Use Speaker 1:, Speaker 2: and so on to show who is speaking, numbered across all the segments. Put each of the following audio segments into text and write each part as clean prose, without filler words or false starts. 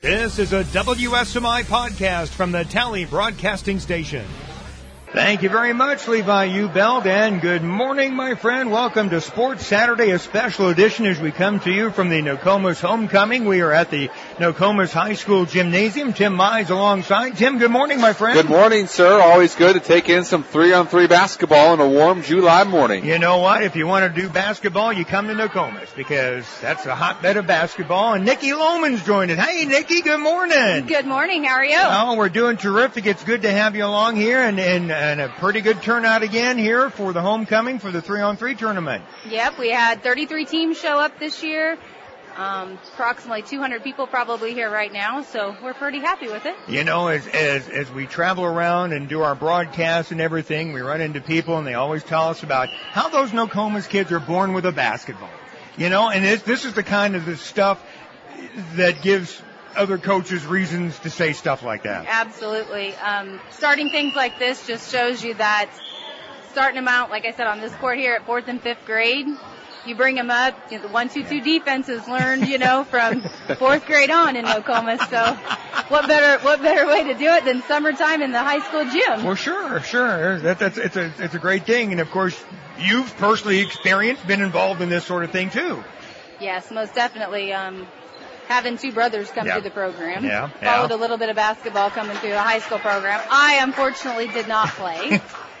Speaker 1: This is a WSMI podcast from the Tally Broadcasting Station. Thank you very much, Levi Ubelt, and good morning, my friend. Welcome to Sports Saturday, a special edition as we come to you from the Nokomis Homecoming. We are at the Nokomis High School Gymnasium. Tim Mize alongside. Tim, good morning, my friend.
Speaker 2: Good morning, sir. Always good to take in some 3-on-3 basketball on a warm July morning.
Speaker 1: You know what? If you want to do basketball, you come to Nokomis because that's a hotbed of basketball. And Nikki Lohman's joined it. Hey, Nikki, good morning.
Speaker 3: Good morning. How are you?
Speaker 1: Oh, we're doing terrific. It's good to have you along here and a pretty good turnout again here for the homecoming for the 3-on-3 tournament.
Speaker 3: Yep, we had 33 teams show up this year. Approximately 200 people probably here right now, so we're pretty happy with it.
Speaker 1: You know, as we travel around and do our broadcasts and everything, we run into people and they always tell us about how those Nokomis kids are born with a basketball. You know, and this is the kind of the stuff that gives other coaches reasons to say stuff like that.
Speaker 3: Absolutely. Starting things like this just shows you that starting them out, like I said, on this court here at 4th and 5th grade, you bring them up, you know, the 1-2-2 defense is learned, you know, from 4th grade on in Nokomis. So what better way to do it than summertime in the high school gym?
Speaker 1: Well, sure. It's a great thing. And of course, you've personally experienced, been involved in this sort of thing too.
Speaker 3: Yes, most definitely. Having two brothers come through the program.
Speaker 1: Followed
Speaker 3: a little bit of basketball coming through the high school program. I unfortunately did not play.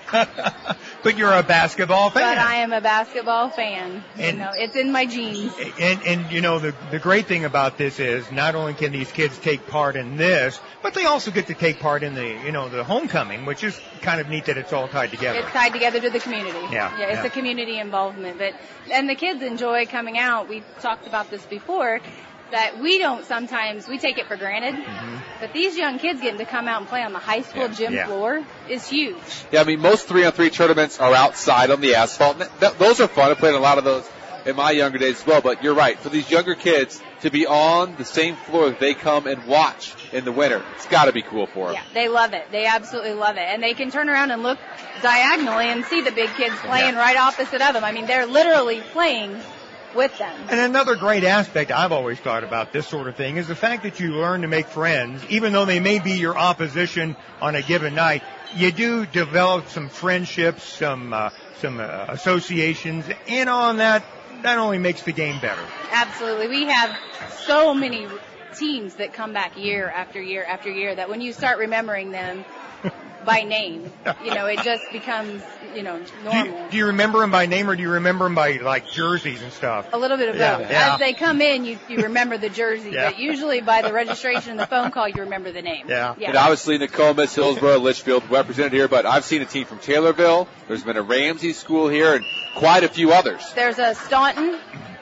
Speaker 1: But you're a basketball fan.
Speaker 3: But I am a basketball fan.
Speaker 1: And,
Speaker 3: you know, it's in my genes.
Speaker 1: And you know, the great thing about this is not only can these kids take part in this, but they also get to take part in the homecoming, which is kind of neat that it's all tied together.
Speaker 3: It's tied together to the community.
Speaker 1: Yeah,
Speaker 3: it's a community involvement. And the kids enjoy coming out. We've talked about this before. That we take it for granted, but these young kids getting to come out and play on the high school gym floor is huge.
Speaker 2: Yeah, I mean, most 3-on-3 tournaments are outside on the asphalt. Those are fun. I played a lot of those in my younger days as well, but you're right. For these younger kids to be on the same floor that they come and watch in the winter, it's got to be cool for them.
Speaker 3: Yeah, they love it. They absolutely love it. And they can turn around and look diagonally and see the big kids playing right opposite of them. I mean, they're literally playing with them.
Speaker 1: And another great aspect I've always thought about this sort of thing is the fact that you learn to make friends, even though they may be your opposition on a given night. You do develop some friendships, some associations, and on that only makes the game better.
Speaker 3: Absolutely. We have so many teams that come back year after year after year that when you start remembering them by name, you know, it just becomes, you know, normal.
Speaker 1: Do you remember them by name or do you remember them by, like, jerseys and stuff?
Speaker 3: A little bit of both. As they come in, you remember the jersey, but usually by the registration and the phone call, you remember the name.
Speaker 2: And obviously Nokomis, Hillsboro, Litchfield represented here, but I've seen a team from Taylorville. There's been a Ramsey school here and quite a few others.
Speaker 3: There's a Staunton,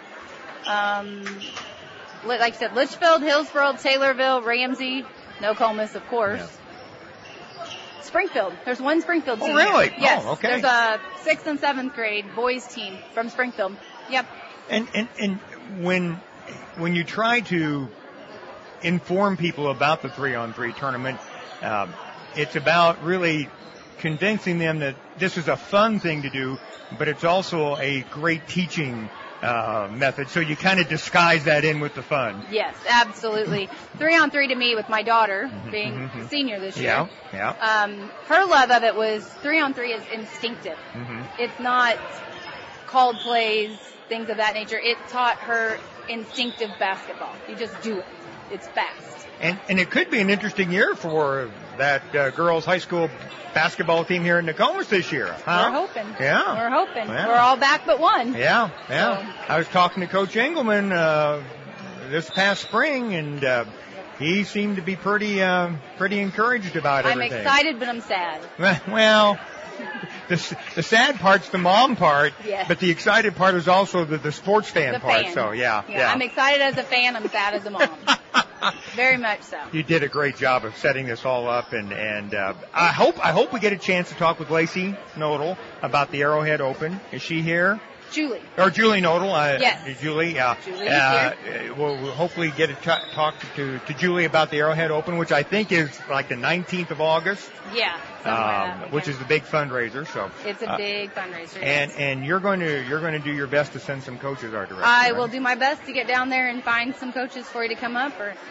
Speaker 3: like I said, Litchfield, Hillsboro, Taylorville, Ramsey, Nokomis, of course. Yeah. Springfield. There's one Springfield team.
Speaker 1: Oh, really?
Speaker 3: Yes.
Speaker 1: Oh, okay.
Speaker 3: There's a 6th and 7th grade boys team from Springfield. Yep.
Speaker 1: And when you try to inform people about the 3-on-3 tournament, it's about really convincing them that this is a fun thing to do, but it's also a great teaching method. So you kind of disguise that in with the fun.
Speaker 3: Yes, absolutely. 3-on-3 to me with my daughter being a senior this year. Her love of it was 3-on-3 is instinctive. It's not called plays, things of that nature. It taught her instinctive basketball. You just do it. It's fast.
Speaker 1: And it could be an interesting year for that girls' high school basketball team here in Nokomis this year. Huh?
Speaker 3: We're hoping.
Speaker 1: Yeah.
Speaker 3: We're hoping.
Speaker 1: Yeah.
Speaker 3: We're all back but one.
Speaker 1: Yeah.
Speaker 3: So.
Speaker 1: I was talking to Coach Engelman this past spring, and he seemed to be pretty encouraged about everything.
Speaker 3: I'm excited, but I'm sad.
Speaker 1: Well, the sad part's the mom part,
Speaker 3: yes.
Speaker 1: But the excited part is also the sports fan part.
Speaker 3: Fan.
Speaker 1: So, yeah.
Speaker 3: I'm excited as a fan. I'm sad as a mom. Very much so.
Speaker 1: You did a great job of setting this all up, and I hope we get a chance to talk with Lacey Nodal about the Arrowhead Open. Is she here?
Speaker 3: Julie.
Speaker 1: Or Julie Nodal.
Speaker 3: Yes.
Speaker 1: Julie.
Speaker 3: Julie is here.
Speaker 1: We'll hopefully get a talk to Julie about the Arrowhead Open, which I think is like the 19th of August.
Speaker 3: Yeah.
Speaker 1: Which is a big fundraiser. So
Speaker 3: it's a big fundraiser.
Speaker 1: And you're going to do your best to send some coaches our direction.
Speaker 3: I will do my best to get down there and find some coaches for you to come up, or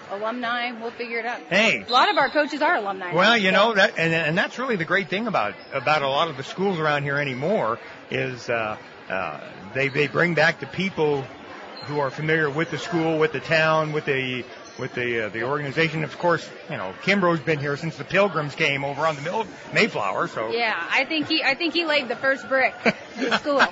Speaker 3: alumni. We'll figure it out.
Speaker 1: Hey.
Speaker 3: A lot of our coaches are alumni.
Speaker 1: Well, you know, that, and that's really the great thing about a lot of the schools around here anymore is, they bring back the people who are familiar with the school, with the town, with the organization. Of course, you know, Kimbrough's been here since the Pilgrims came over on the Mayflower. So
Speaker 3: yeah, I think he laid the first brick in the school.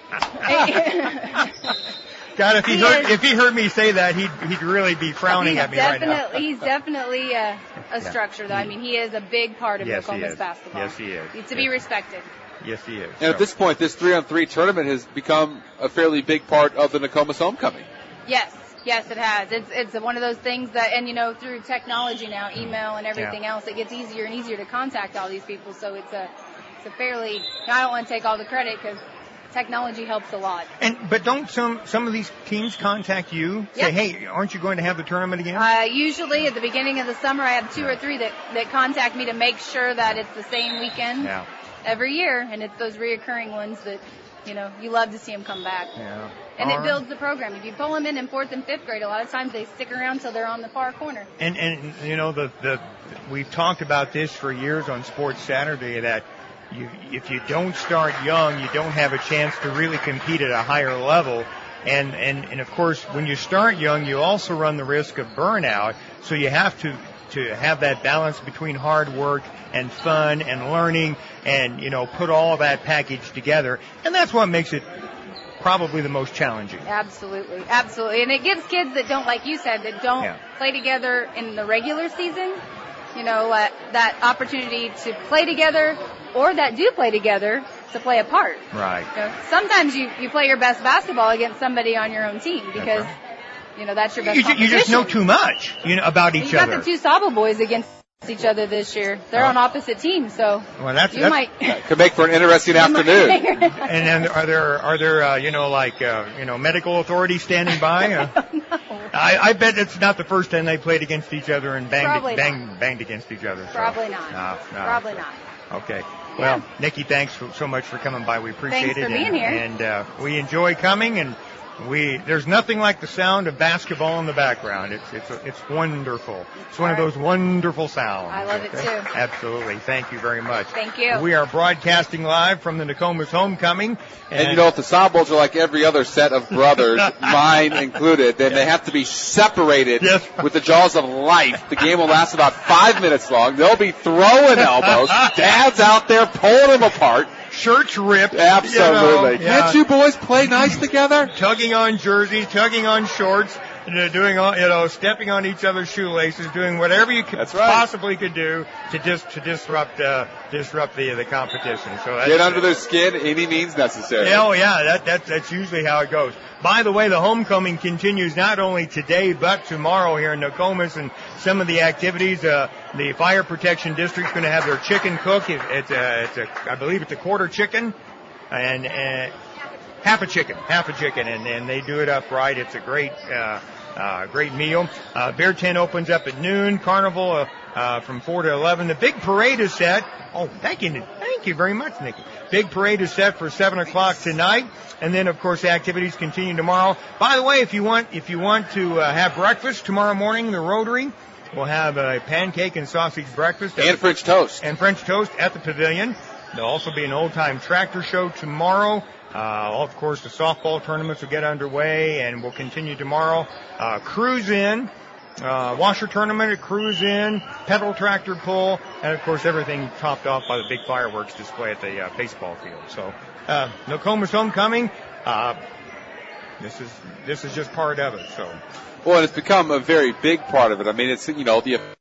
Speaker 1: God, if he heard me say that, he'd really be frowning at me right now.
Speaker 3: He's definitely a structure, though. I mean, he is a big part of Nokomis basketball.
Speaker 1: Yes, he is.
Speaker 3: He's to be respected.
Speaker 1: Yes, he is.
Speaker 2: And at this point, this 3-on-3 tournament has become a fairly big part of the Nokomis homecoming.
Speaker 3: Yes, it has. It's one of those things that, and you know, through technology now, email and everything else, it gets easier and easier to contact all these people. So it's a fairly. I don't want to take all the credit because technology helps a lot.
Speaker 1: But don't some of these teams contact you? Say, hey, aren't you going to have the tournament again?
Speaker 3: Usually at the beginning of the summer, I have 2 or 3 that contact me to make sure that it's the same weekend every year, and it's those reoccurring ones that, you know, you love to see them come back.
Speaker 1: Yeah.
Speaker 3: And it builds the program. If you pull them in 4th and 5th grade, a lot of times they stick around till they're on the far corner.
Speaker 1: And you know, we've talked about this for years on Sports Saturday that if you don't start young, you don't have a chance to really compete at a higher level. And of course, when you start young, you also run the risk of burnout. So you have to have that balance between hard work and fun and learning and, you know, put all of that package together. And that's what makes it probably the most challenging.
Speaker 3: Absolutely. And it gives kids that don't, like you said, that don't play together in the regular season, you know, that opportunity to play together, or that do play together to play a part.
Speaker 1: Right.
Speaker 3: You know, sometimes you play your best basketball against somebody on your own team because, you know, that's your best competition.
Speaker 1: You just know too much, you know, about each other.
Speaker 3: You got the 2 Saba boys against each other this year. They're on opposite teams, so
Speaker 2: could make for an interesting afternoon.
Speaker 1: And then are there you know, like you know, medical authorities standing by? I bet it's not the first time they played against each other and banged against each other. So.
Speaker 3: Probably not. No. Probably not.
Speaker 1: Okay. Well, Nikki, thanks so much for coming by. We appreciate it.
Speaker 3: Thanks for being here.
Speaker 1: And we enjoy coming, and there's nothing like the sound of basketball in the background. It's wonderful. It's one of those wonderful sounds.
Speaker 3: I love it too.
Speaker 1: Absolutely. Thank you very much.
Speaker 3: Thank you.
Speaker 1: We are broadcasting live from the Nokomis homecoming.
Speaker 2: And you know, if the Sabos are like every other set of brothers, mine included, then they have to be separated with the jaws of life. The game will last about 5 minutes long. They'll be throwing elbows. Dad's out there pulling them apart.
Speaker 1: Shirts ripped.
Speaker 2: Absolutely. You know, can't you boys play nice together?
Speaker 1: Tugging on jerseys, tugging on shorts, doing all, you know, stepping on each other's shoelaces, doing whatever you possibly could do to disrupt the competition. So
Speaker 2: get under their skin any means necessary.
Speaker 1: That's usually how it goes. By the way, the homecoming continues not only today but tomorrow here in Nokomis, and some of the activities. The Fire Protection District's going to have their chicken cook. I believe it's a quarter chicken and half a chicken, and they do it up right. It's a great meal. Beer Tent opens up at noon. Carnival from 4 to 11. The big parade is set. Oh, thank you very much, Nikki. Big parade is set for 7 o'clock tonight. And then, of course, the activities continue tomorrow. By the way, if you want to have breakfast tomorrow morning, the Rotary will have a pancake and sausage breakfast.
Speaker 2: And French toast.
Speaker 1: And French toast at the Pavilion. There'll also be an old-time tractor show tomorrow. Of course, the softball tournaments will get underway and will continue tomorrow. Cruise in, washer tournament, cruise in, pedal tractor pull, and, of course, everything topped off by the big fireworks display at the baseball field. So, Nokomis homecoming, this is just part of it. So,
Speaker 2: well, and it's become a very big part of it. I mean, it's, you know,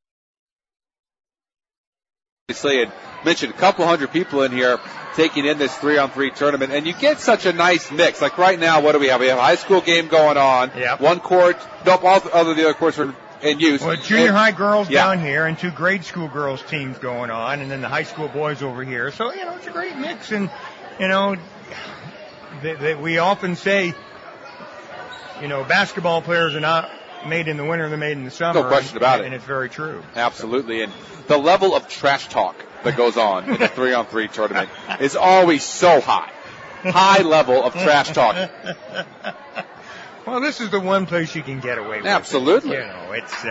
Speaker 2: obviously had mentioned a couple hundred people in here taking in this 3-on-3 tournament, and you get such a nice mix. Like right now, what do we have? We have a high school game going on.
Speaker 1: Yep.
Speaker 2: One court, nope, all the other courts are in use.
Speaker 1: Well, junior high girls down here and 2 grade school girls teams going on, and then the high school boys over here. So, you know, it's a great mix, and, you know, we often say, you know, basketball players are not made in the winter, they're made in the summer.
Speaker 2: No question about it.
Speaker 1: And it's very true.
Speaker 2: Absolutely. And the level of trash talk that goes on in the 3-on-3 tournament is always so high. High level of trash talk.
Speaker 1: well, this is the one place you can get away with.
Speaker 2: Absolutely.
Speaker 1: It. You know, it's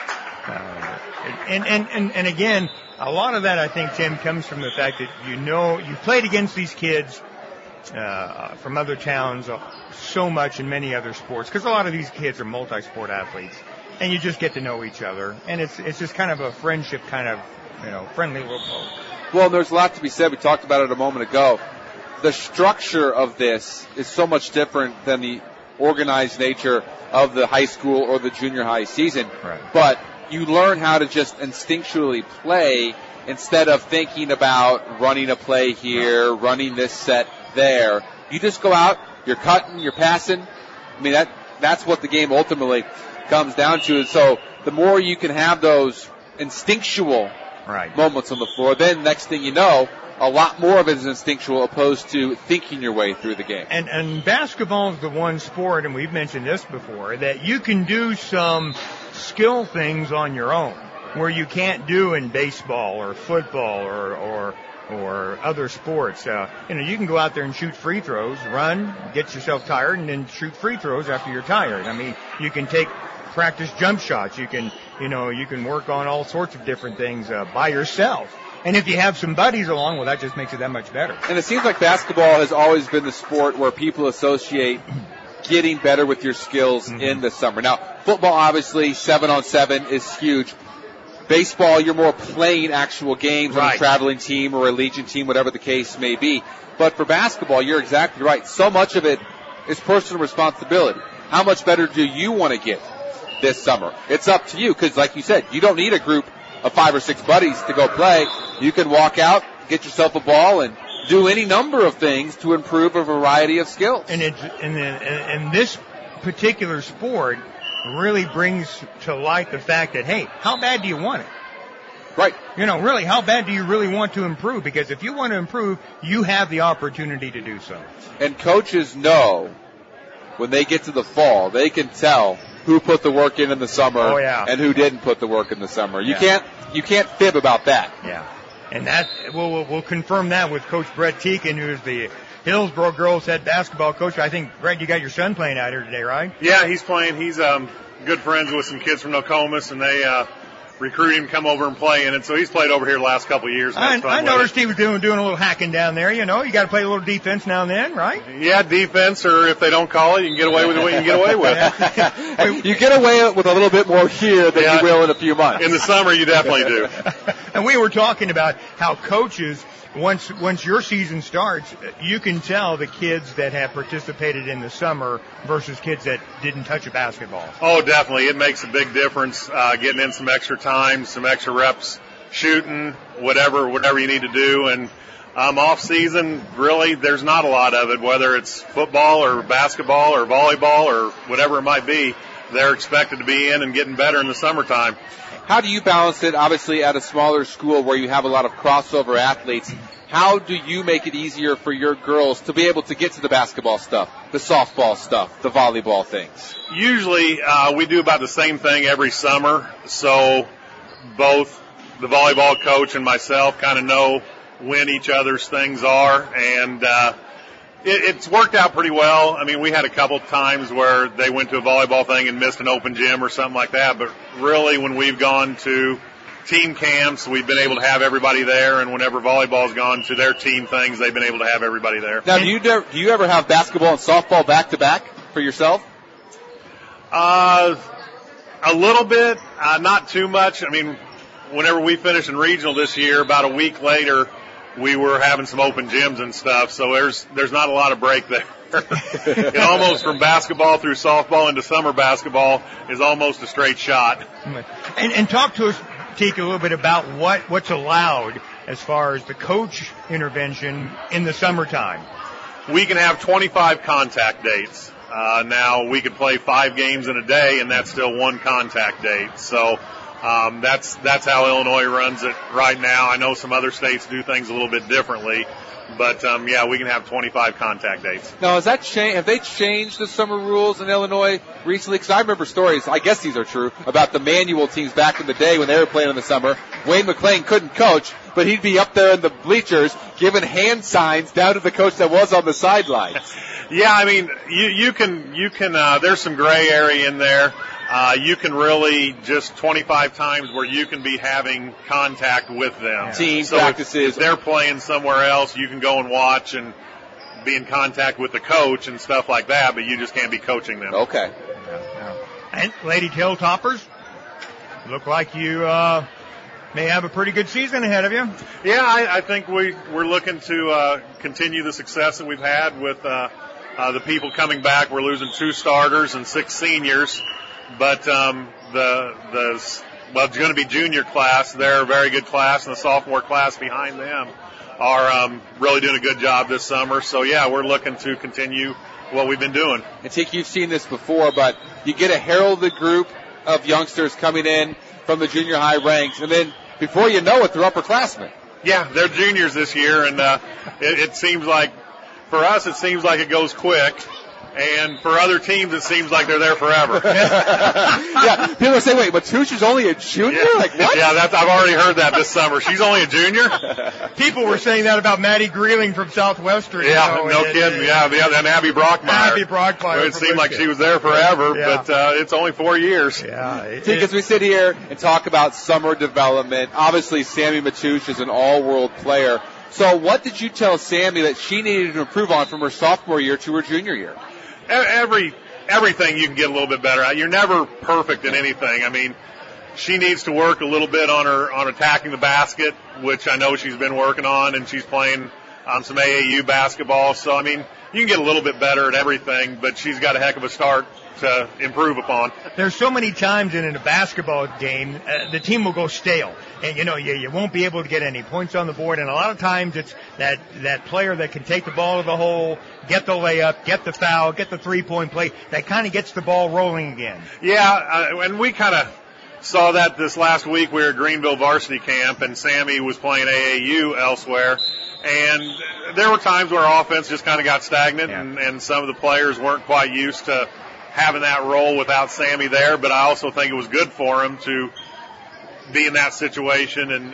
Speaker 1: and again, a lot of that I think, Tim, comes from the fact that you played against these kids from other towns so much in many other sports, because a lot of these kids are multi-sport athletes, and you just get to know each other, and it's just kind of a friendship, kind of, friendly little poke.
Speaker 2: Well, there's a lot to be said. We talked about it a moment ago. The structure of this is so much different than the organized nature of the high school or the junior high season.
Speaker 1: Right.
Speaker 2: But you learn how to just instinctually play instead of thinking about running a play here, running this set there. You just go out, you're cutting, you're passing. I mean, that's what the game ultimately comes down to. And so the more you can have those instinctual moments on the floor, then next thing you know, a lot more of it is instinctual opposed to thinking your way through the game.
Speaker 1: And basketball is the one sport, and we've mentioned this before, that you can do some skill things on your own where you can't do in baseball or football or other sports. You can go out there and shoot free throws, run, get yourself tired, and then shoot free throws after you're tired. I mean, you can practice jump shots. You can work on all sorts of different things by yourself. And if you have some buddies along, well, that just makes it that much better.
Speaker 2: And it seems like basketball has always been the sport where people associate getting better with your skills in the summer. Now, football, obviously, 7-on-7 is huge. Baseball, you're more playing actual games on a traveling team or a Legion team, whatever the case may be. But for basketball, you're exactly right. So much of it is personal responsibility. How much better do you want to get this summer? It's up to you, because like you said, you don't need a group of 5 or 6 buddies to go play. You can walk out, get yourself a ball, and do any number of things to improve a variety of skills.
Speaker 1: And this particular sport really brings to light the fact that, hey, how bad do you want it?
Speaker 2: Right.
Speaker 1: Really, how bad do you really want to improve? Because if you want to improve, you have the opportunity to do so.
Speaker 2: And coaches know when they get to the fall, they can tell who put the work in the summer and who didn't put the work in the summer. You can't fib about that.
Speaker 1: Yeah. And that we'll confirm that with Coach Brett Teakin, who's the Hillsborough girls head basketball coach. I think, Brett, you got your son playing out here today, right?
Speaker 4: Yeah, he's playing. He's good friends with some kids from Nokomis, and they recruit him to come over and play in it. So he's played over here the last couple of years.
Speaker 1: I noticed he was doing a little hacking down there. You got to play a little defense now and then, right?
Speaker 4: Yeah, defense, or if they don't call it, you can get away with what you can get away with.
Speaker 2: You get away with a little bit more here than you will in a few months.
Speaker 4: In the summer, you definitely do.
Speaker 1: And we were talking about how coaches, once your season starts, you can tell the kids that have participated in the summer versus kids that didn't touch a basketball.
Speaker 4: Oh, definitely. It makes a big difference, getting in some extra time, some extra reps, shooting, whatever you need to do. And off season, really, there's not a lot of it, whether it's football or basketball or volleyball or whatever it might be. They're expected to be in and getting better in the summertime.
Speaker 2: How do you balance it, obviously, at a smaller school where you have a lot of crossover athletes? How do you make it easier for your girls to be able to get to the basketball stuff, the softball stuff, the volleyball things?
Speaker 4: Usually, we do about the same thing every summer. So both the volleyball coach and myself kind of know when each other's things are. And it's worked out pretty well. I mean, we had a couple times where they went to a volleyball thing and missed an open gym or something like that. But really, when we've gone to team camps, we've been able to have everybody there. And whenever volleyball's gone to their team things, they've been able to have everybody there.
Speaker 2: Now, do you ever have basketball and softball back-to-back for yourself?
Speaker 4: A little bit, not too much. I mean, whenever we finished in regional this year, about a week later, we were having some open gyms and stuff, so there's not a lot of break there. It almost from basketball through softball into summer basketball is almost a straight shot.
Speaker 1: And talk to us, Teak, a little bit about what's allowed as far as the coach intervention in the summertime.
Speaker 4: We can have 25 contact dates. Now, we could play 5 games in a day, and that's still one contact date. So that's how Illinois runs it right now. I know some other states do things a little bit differently, but we can have 25 contact dates.
Speaker 2: Now, has that have they changed the summer rules in Illinois recently? Because I remember stories, I guess these are true, about the manual teams back in the day when they were playing in the summer. Wayne McClain couldn't coach, but he'd be up there in the bleachers giving hand signs down to the coach that was on the sidelines.
Speaker 4: Yeah, I mean, you can, there's some gray area in there. You can really just 25 times where you can be having contact with them.
Speaker 2: Team practices.
Speaker 4: If they're playing somewhere else, you can go and watch and be in contact with the coach and stuff like that, but you just can't be coaching them.
Speaker 2: Okay.
Speaker 1: And Lady Hilltoppers, look like you may have a pretty good season ahead of you.
Speaker 4: Yeah, I think we're looking to continue the success that we've had with the people coming back. We're losing 2 starters and 6 seniors, but it's going to be junior class. They're a very good class, and the sophomore class behind them are really doing a good job this summer. So, yeah, we're looking to continue what we've been doing.
Speaker 2: I think you've seen this before, but you get a heralded group of youngsters coming in from the junior high ranks, and then before you know it, they're upperclassmen.
Speaker 4: Yeah, they're juniors this year, and it seems like, for us, it seems like it goes quick. And for other teams, it seems like they're there forever.
Speaker 2: Yeah, people say, wait, Matush's only a junior?
Speaker 4: Yeah.
Speaker 2: Like, what?
Speaker 4: Yeah, I've already heard that this summer. She's only a junior?
Speaker 1: People were saying that about Maddie Greeling from Southwestern.
Speaker 4: Yeah, no kidding. And Abby Brockmeyer. It seemed like she was there forever, but it's only 4 years.
Speaker 1: Yeah.
Speaker 2: As we sit here and talk about summer development, obviously Sammy Matush is an all-world player. So what did you tell Sammy that she needed to improve on from her sophomore year to her junior year?
Speaker 4: Everything you can get a little bit better at. You're never perfect in anything. I mean, she needs to work a little bit on attacking the basket, which I know she's been working on, and she's playing some AAU basketball. So, I mean, you can get a little bit better at everything, but she's got a heck of a start to improve upon.
Speaker 1: There's so many times in a basketball game, the team will go stale. And, you won't be able to get any points on the board. And a lot of times it's that player that can take the ball to the hole, get the layup, get the foul, get the three-point play, that kind of gets the ball rolling again.
Speaker 4: Yeah, and we kind of saw that this last week. We were at Greenville varsity camp, and Sammy was playing AAU elsewhere. And there were times where our offense just kind of got stagnant, and some of the players weren't quite used to having that role without Sammy there, but I also think it was good for him to be in that situation and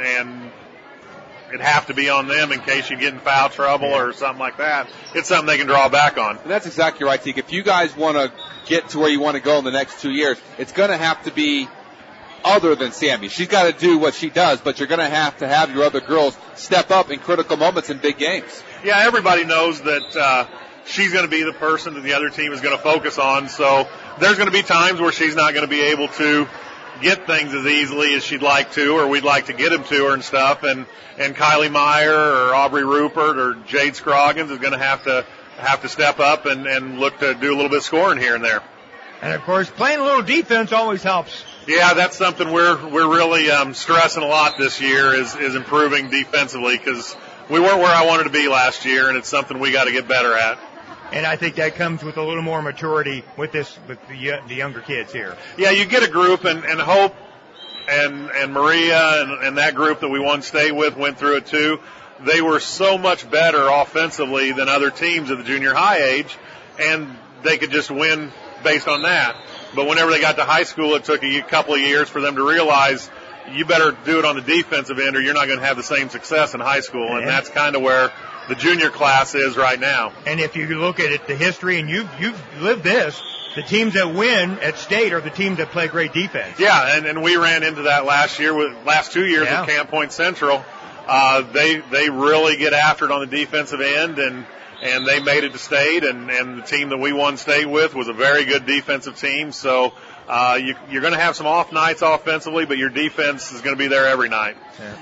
Speaker 4: it'd have to be on them in case you get in foul trouble or something like that. It's something they can draw back on.
Speaker 2: And that's exactly right, Teague. If you guys want to get to where you want to go in the next 2 years, it's going to have to be other than Sammy. She's got to do what she does, but you're going to have your other girls step up in critical moments in big games.
Speaker 4: Yeah, everybody knows that she's going to be the person that the other team is going to focus on. So there's going to be times where she's not going to be able to get things as easily as she'd like to, or we'd like to get them to her and stuff. And Kylie Meyer or Aubrey Rupert or Jade Scroggins is going to have to step up and look to do a little bit of scoring here and there.
Speaker 1: And of course, playing a little defense always helps.
Speaker 4: Yeah, that's something we're really stressing a lot this year is improving defensively, because we weren't where I wanted to be last year, and it's something we got to get better at.
Speaker 1: And I think that comes with a little more maturity with the younger kids here.
Speaker 4: Yeah, you get a group, and Hope and Maria and that group that we won state with went through it too. They were so much better offensively than other teams at the junior high age, and they could just win based on that. But whenever they got to high school, it took a couple of years for them to realize you better do it on the defensive end or you're not going to have the same success in high school. And that's kind of where the junior class is right now.
Speaker 1: And if you look at it, the history, and you've lived this, the teams that win at state are the teams that play great defense.
Speaker 4: Yeah, and we ran into that last 2 years at Camp Point Central. They really get after it on the defensive end, and they made it to state, and the team that we won state with was a very good defensive team. So you're going to have some off nights offensively, but your defense is going to be there every night.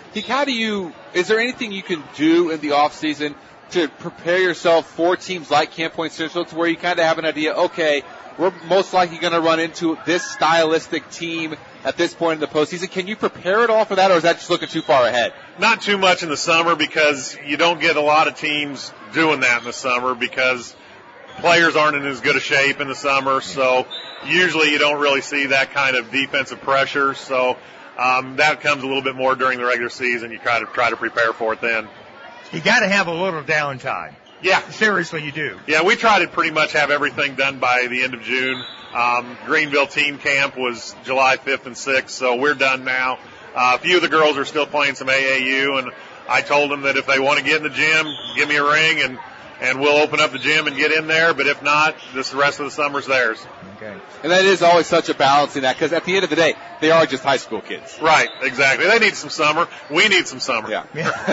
Speaker 2: Yeah. Is there anything you can do in the off season to prepare yourself for teams like Camp Point Central, to where you kind of have an idea, okay, we're most likely going to run into this stylistic team at this point in the postseason? Can you prepare at all for that, or is that just looking too far ahead?
Speaker 4: Not too much in the summer, because you don't get a lot of teams doing that in the summer, because players aren't in as good a shape in the summer. So usually you don't really see that kind of defensive pressure. So that comes a little bit more during the regular season. You try to prepare for it then.
Speaker 1: You got to have a little downtime.
Speaker 4: Yeah.
Speaker 1: Seriously, you do.
Speaker 4: Yeah, we try to pretty much have everything done by the end of June. Greenville team camp was July 5th and 6th, so we're done now. A few of the girls are still playing some AAU, and I told them that if they want to get in the gym, give me a ring and we'll open up the gym and get in there. But if not, the rest of the summer's theirs.
Speaker 1: Okay.
Speaker 2: And that is always such a balancing act, because at the end of the day, they are just high school kids.
Speaker 4: Right, exactly. They need some summer. We need some summer.
Speaker 2: Yeah.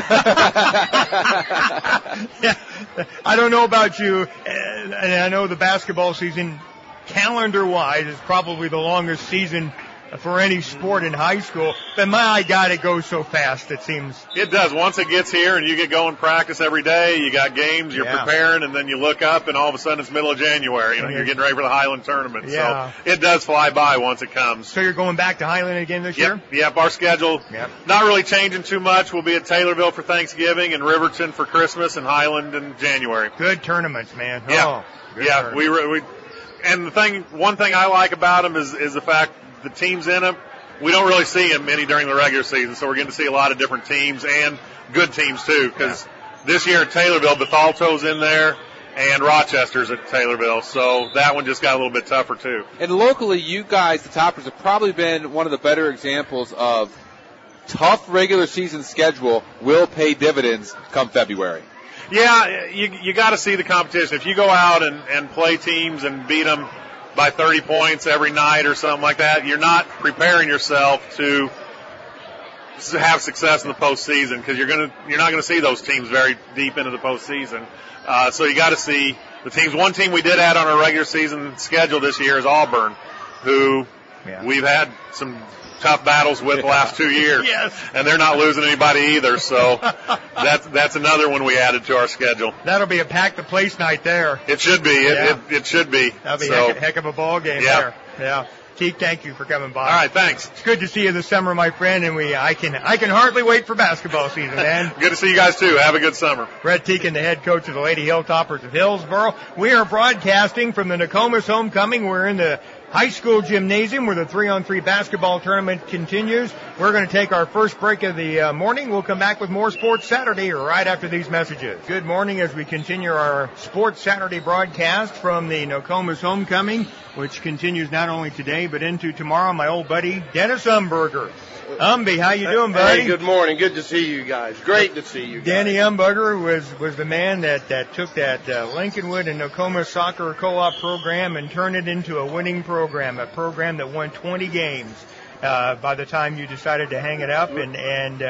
Speaker 1: Yeah. I don't know about you, and I know the basketball season, calendar-wise, is probably the longest season for any sport in high school. But my God, it goes so fast, it seems.
Speaker 4: It does. Once it gets here and you get going practice every day, you got games, you're preparing, and then you look up and all of a sudden it's middle of January. You're getting ready for the Highland tournament.
Speaker 1: Yeah.
Speaker 4: So it does fly by once it comes.
Speaker 1: So you're going back to Highland again this year?
Speaker 4: Yep. Our schedule not really changing too much. We'll be at Taylorville for Thanksgiving and Riverton for Christmas and Highland in January.
Speaker 1: Good tournaments, man.
Speaker 4: Yeah.
Speaker 1: Tournaments.
Speaker 4: And one thing I like about them is the fact the teams in them, we don't really see them many during the regular season, so we're getting to see a lot of different teams and good teams too, because this year at Taylorville, Bethalto's in there and Rochester's at Taylorville, so that one just got a little bit tougher too.
Speaker 2: And locally, you guys, the Toppers, have probably been one of the better examples of tough regular season schedule will pay dividends come February.
Speaker 4: Yeah, you got to see the competition. If you go out and play teams and beat them by 30 points every night or something like that, you're not preparing yourself to have success in the postseason, because you're not going to see those teams very deep into the postseason. So you got to see the teams. One team we did add on our regular season schedule this year is Auburn, who we've had some tough battles with the last 2 years.
Speaker 1: Yes.
Speaker 4: And they're not losing anybody either, so that's another one we added to our schedule.
Speaker 1: That'll be a pack-the-place night there.
Speaker 4: It should be. It should be.
Speaker 1: That'll be a heck of a ball game there. Yeah. Teague, thank you for coming by.
Speaker 4: All right, thanks.
Speaker 1: It's good to see you this summer, my friend, and I can hardly wait for basketball season, man.
Speaker 4: Good to see you guys too. Have a good summer.
Speaker 1: Brett Teague, the head coach of the Lady Hilltoppers of Hillsboro. We are broadcasting from the Nokomis Homecoming. We're in the high school gymnasium where the 3-on-3 basketball tournament continues. We're going to take our first break of the morning. We'll come back with more Sports Saturday right after these messages. Good morning as we continue our Sports Saturday broadcast from the Nokomis Homecoming, which continues not only today but into tomorrow. My old buddy Dennis Umberger. Umby, how you doing, buddy?
Speaker 5: Hey, good morning. Good to see you guys. Great to see you guys.
Speaker 1: Danny Umberger was the man that took that Lincolnwood and Nokomis Soccer Co-op program and turned it into a winning program, a program that won 20 games by the time you decided to hang it up. And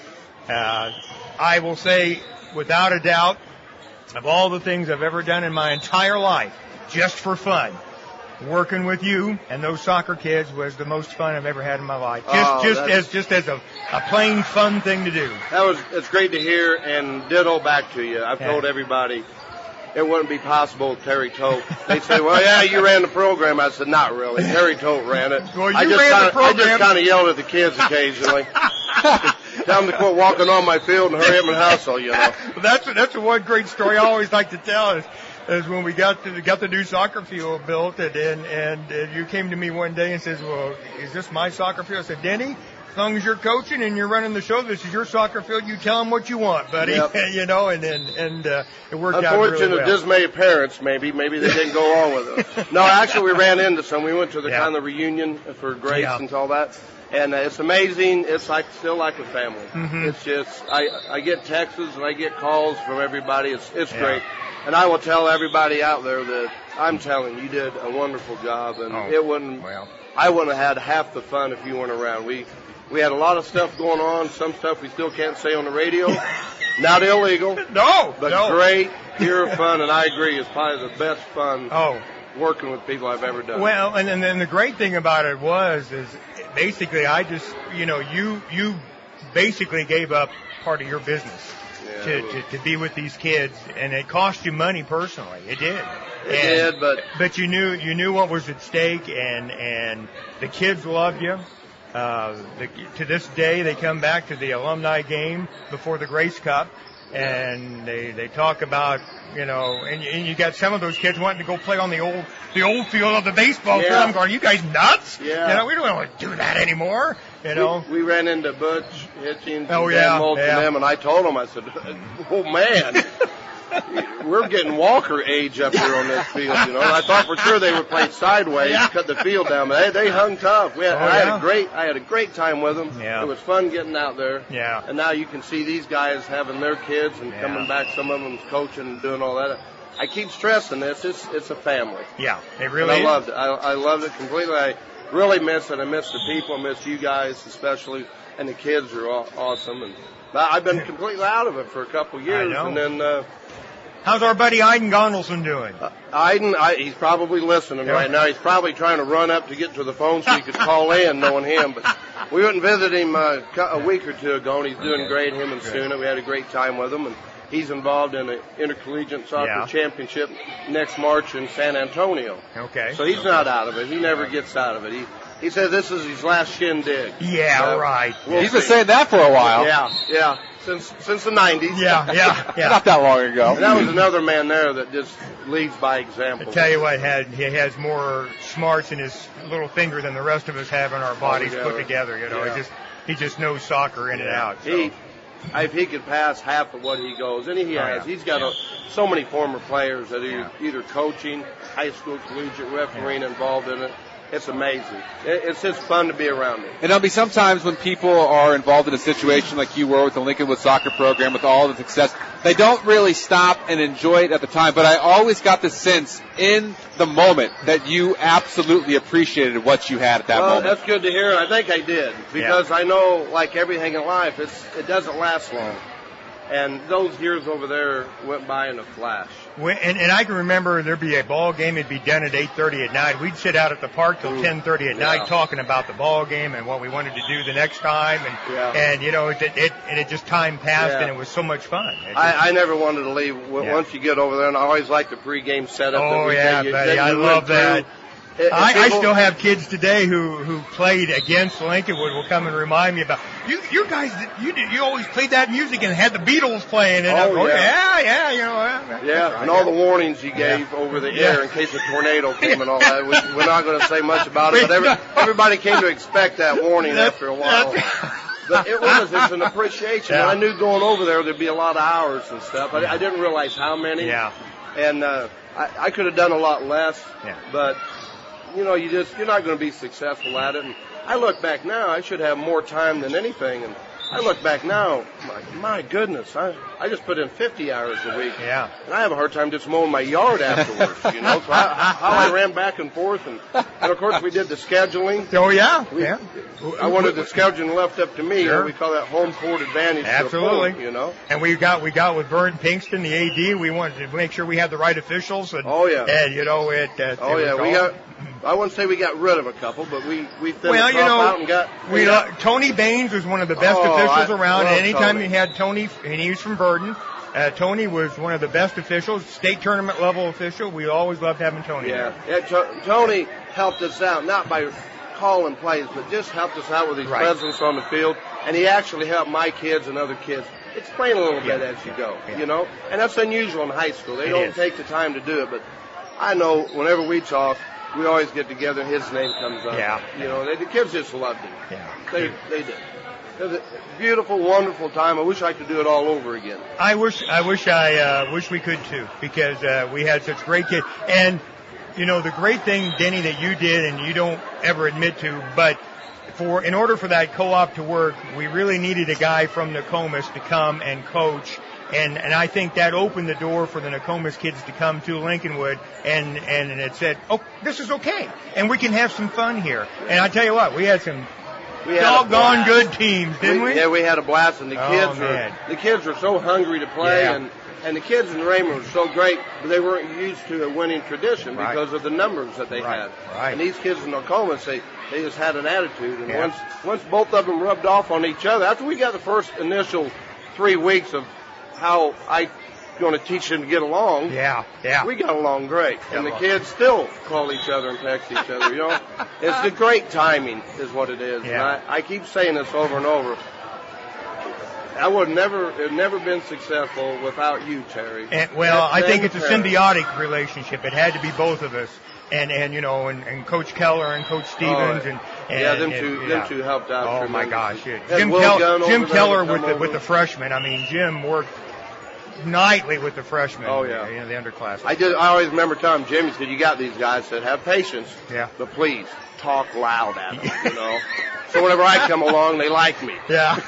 Speaker 1: I will say, without a doubt, of all the things I've ever done in my entire life, just for fun, working with you and those soccer kids was the most fun I've ever had in my life. Just as a plain fun thing to do.
Speaker 5: It's great to hear, and ditto back to you. I've told everybody it wouldn't be possible with Terry Tote. They say, well, yeah, you ran the program. I said, not really. Terry Tote ran it.
Speaker 1: Well,
Speaker 5: I just kind of yelled at the kids occasionally. Tell them to quit walking on my field and hurry up and hustle, you know.
Speaker 1: That's one great story I always like to tell is when we got the new soccer field built, and you came to me one day and says, well, is this my soccer field? I said, Denny, as long as you're coaching and you're running the show, this is your soccer field. You tell them what you want, buddy.
Speaker 5: Yep.
Speaker 1: You know, and it worked out really
Speaker 5: Unfortunate,
Speaker 1: well.
Speaker 5: dismayed parents, maybe they didn't go along with it. No, actually, we ran into some. We went to the kind of reunion for Grace and all that. And it's amazing. It's still like a family. Mm-hmm. It's just, I get texts and I get calls from everybody. It's great. And I will tell everybody out there that I'm telling you did a wonderful job, and I wouldn't have had half the fun if you weren't around. We had a lot of stuff going on, some stuff we still can't say on the radio. Not illegal. But great, pure fun, and I agree, it's probably the best fun working with people I've ever done.
Speaker 1: Well, and then the great thing about it is basically I just, you basically gave up part of your business. To be with these kids, and it cost you money personally. It did.
Speaker 5: It did,
Speaker 1: but you knew what was at stake, and the kids love you. To this day, they come back to the alumni game before the Grace Cup, and they talk about, and you got some of those kids wanting to go play on the old field of the baseball field. I'm going, are you guys nuts?
Speaker 5: Yeah.
Speaker 1: We don't want to do that anymore.
Speaker 5: We ran into Butch Hitchings and
Speaker 1: Dan
Speaker 5: Moulton and them, and I told them, I said, oh man, we're getting Walker age up here on this field, you know. I thought for sure they would play sideways, cut the field down, but they hung tough. I had a great time with them.
Speaker 1: Yeah.
Speaker 5: It was fun getting out there.
Speaker 1: Yeah.
Speaker 5: And now you can see these guys having their kids and coming back. Some of them's coaching and doing all that. I keep stressing this. It's a family.
Speaker 1: Yeah, it really is.
Speaker 5: I loved it. I loved it completely. I really miss it. I miss the people. I miss you guys especially, and the kids are awesome. And I've been completely out of it for a couple years.
Speaker 1: I know.
Speaker 5: And then,
Speaker 1: how's our buddy Iden Gondelson doing?
Speaker 5: He's probably listening right now. He's probably trying to run up to get to the phone so he could call in, knowing him. But we went and visited him a week or two ago, and he's doing great. Him and Suna, we had a great time with him, and he's involved in an intercollegiate soccer championship next March in San Antonio.
Speaker 1: Okay.
Speaker 5: So he's not out of it. He never gets out of it. He said this is his last shindig.
Speaker 1: Yeah, right.
Speaker 2: He's been saying that for a while.
Speaker 5: Yeah. Since the 90s.
Speaker 1: Yeah.
Speaker 2: Not that long ago.
Speaker 5: And that was another man there that just leads by example.
Speaker 1: I tell you what, he has more smarts in his little finger than the rest of us have in our bodies put together. You know, he just knows soccer in and out. So.
Speaker 5: If he could pass half of what he goes, and he has. He's got so many former players that are either coaching, high school, collegiate, refereeing involved in it. It's amazing. It's just fun to be around it.
Speaker 2: And there'll be sometimes when people are involved in a situation like you were with the Lincolnwood soccer program, with all the success, they don't really stop and enjoy it at the time. But I always got the sense in the moment that you absolutely appreciated what you had at that moment.
Speaker 5: That's good to hear. I think I did, because I know, like everything in life, it doesn't last long. And those years over there went by in a flash.
Speaker 1: And I can remember there'd be a ball game. It'd be done at 8:30 at night. We'd sit out at the park till 10:30 at night talking about the ball game and what we wanted to do the next time. And you know, it just time passed and it was so much fun.
Speaker 5: I never wanted to leave once you get over there, and I always liked the pregame setup.
Speaker 1: Oh yeah, buddy, I love that. I still have kids today who played against Lincolnwood will come and remind me about you guys. You always played that music and had the Beatles playing. And
Speaker 5: and all the warnings you gave over the air in case a tornado came and all that. We're not going to say much about it, but everybody came to expect that warning after a while. But it's an appreciation. I knew going over there'd be a lot of hours and stuff. I didn't realize how many.
Speaker 1: Yeah.
Speaker 5: And I could have done a lot less. Yeah. But you know, you're not going to be successful at it. And I look back now, I should have more time than anything. And I look back now, my goodness, I just put in 50 hours a week.
Speaker 1: Yeah.
Speaker 5: And I have a hard time just mowing my yard afterwards, you know. So how I ran back and forth. And of course, we did the scheduling.
Speaker 1: Oh, yeah.
Speaker 5: I wanted the scheduling left up to me. Sure. We call that home court advantage.
Speaker 1: Absolutely.
Speaker 5: To the point, you know.
Speaker 1: And we got with Vern Pinkston, the AD. We wanted to make sure we had the right officials. And, And, you know, I wouldn't say we got rid of a couple, but we thinned out and got. Tony Baines was one of the best officials around. Anytime you had Tony, and he was from Burden, Tony was one of the best officials, state tournament level official. We always loved having Tony there.
Speaker 5: Tony helped us out, not by calling plays, but just helped us out with his presence on the field. And he actually helped my kids and other kids explain a little bit as you go, you know. And that's unusual in high school. They don't take the time to do it, but I know whenever we talk, we always get together and his name comes up.
Speaker 1: Yeah.
Speaker 5: You know, the kids just loved him.
Speaker 1: Yeah.
Speaker 5: They did. It was a beautiful, wonderful time. I wish I could do it all over again.
Speaker 1: I wish we could too, because we had such great kids. And you know, the great thing, Denny, that you did, and you don't ever admit to, but in order for that co-op to work, we really needed a guy from Nokomis to come and coach. And I think that opened the door for the Nokomis kids to come to Lincolnwood, and it said, oh, this is okay, and we can have some fun here. And I tell you what, we had some doggone good teams, didn't we?
Speaker 5: Yeah, we had a blast, and the kids were so hungry to play, and the kids in Raymond were so great, but they weren't used to a winning tradition because of the numbers that they had.
Speaker 1: Right.
Speaker 5: And these kids in Nokomis, they just had an attitude, and once both of them rubbed off on each other, after we got the first initial 3 weeks of how I going to teach them to get along. We got along great. And the kids still call each other and text each other, you know. It's the great timing is what it is.
Speaker 1: Yeah.
Speaker 5: And I keep saying this over and over. I would have never been successful without you, Terry.
Speaker 1: I think it's a symbiotic relationship. It had to be both of us. And you know, and Coach Keller and Coach Stevens and
Speaker 5: them two helped out.
Speaker 1: Oh my gosh, Jim Keller with the freshmen. I mean, Jim worked nightly with the freshmen.
Speaker 5: Oh, yeah.
Speaker 1: The underclassmen.
Speaker 5: I always remember telling Jimmy, said, you got these guys that have patience.
Speaker 1: Yeah.
Speaker 5: But please, talk loud at them, you know. So whenever I come along, they like me.
Speaker 1: Yeah.